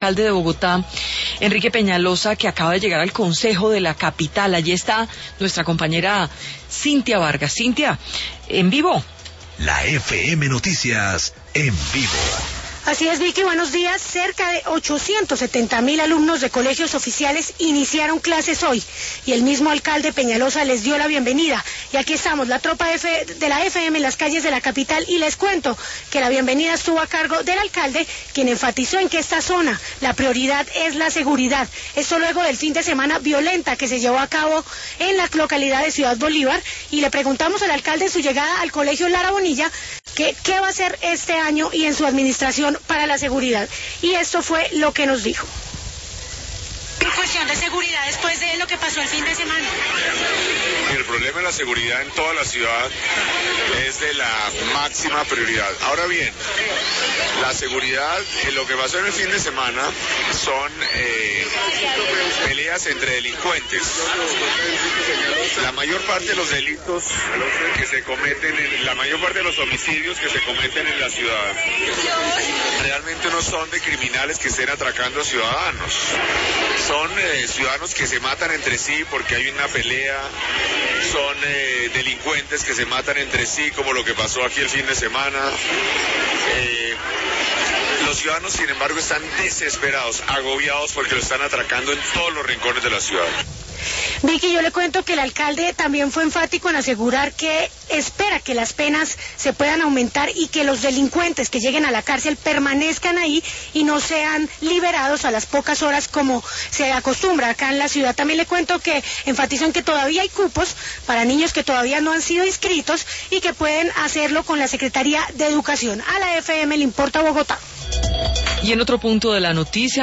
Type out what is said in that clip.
Alcalde de Bogotá, Enrique Peñalosa, que acaba de llegar al Consejo de la Capital. Allí está nuestra compañera Cintia Vargas. Cintia, en vivo. La FM Noticias en vivo. Así es, Vicky, buenos días. Cerca de 870.000 alumnos de colegios oficiales iniciaron clases hoy y el mismo alcalde Peñalosa les dio la bienvenida. Y aquí estamos, la tropa de la FM en las calles de la capital, y les cuento que la bienvenida estuvo a cargo del alcalde, quien enfatizó en que esta zona la prioridad es la seguridad. Esto luego del fin de semana violenta que se llevó a cabo en la localidad de Ciudad Bolívar, y le preguntamos al alcalde en su llegada al colegio Lara Bonilla qué va a hacer este año y en su administración para la seguridad. Y esto fue lo que nos dijo. Cuestión de seguridad después de lo que pasó el fin de semana. El problema de la seguridad en toda la ciudad es de la máxima prioridad. Ahora bien, la seguridad, lo que pasó en el fin de semana son peleas entre delincuentes. La mayor parte de los delitos que se cometen, la mayor parte de los homicidios que se cometen en la ciudad, realmente no son de criminales que estén atracando a ciudadanos. Son ciudadanos que se matan entre sí porque hay una pelea, son delincuentes que se matan entre sí, como lo que pasó aquí el fin de semana. Los ciudadanos, sin embargo, están desesperados, agobiados porque lo están atracando en todos los rincones de la ciudad. Vicky, yo le cuento que el alcalde también fue enfático en asegurar que espera que las penas se puedan aumentar y que los delincuentes que lleguen a la cárcel permanezcan ahí y no sean liberados a las pocas horas como se acostumbra acá en la ciudad. También le cuento que enfatizó en que todavía hay cupos para niños que todavía no han sido inscritos y que pueden hacerlo con la Secretaría de Educación. A la FM le importa Bogotá. Y en otro punto de la noticia,